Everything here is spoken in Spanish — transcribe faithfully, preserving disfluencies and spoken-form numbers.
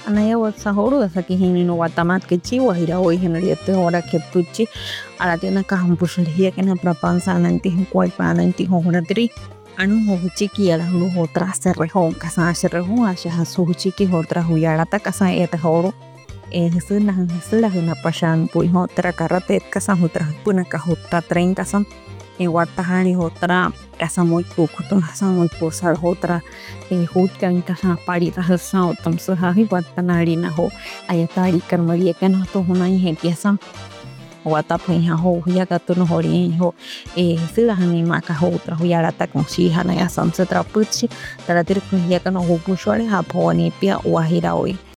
Anayawa sahoro sa kihini no watamat ke chiwa hira hoy henriete hora ke puchi ala tiene ka hampushliya ke na prapansa nanti kwai pa nanti hora tri anu ho chiki ala lu hotra se rehon kasa se rehon asha hasu chiki hotra huyara ta kasa et horo e suna sula na pashan pui hotra karate kasa hotra puna ka hotra tren kasa e warta hani hotra kasa muy poco to kasa muy posar hotra e hutkan kasa pari ta hasa otam so ha hi warta nari na ho ayatari karmaria kana to hona he piasa wata pui ha ho ya ka to no hori ho e sula hani ma ka hotra huyara ta con si hana ya sam se trapuchi tara tir ya ka no ho pushore ha poni pia wahira oi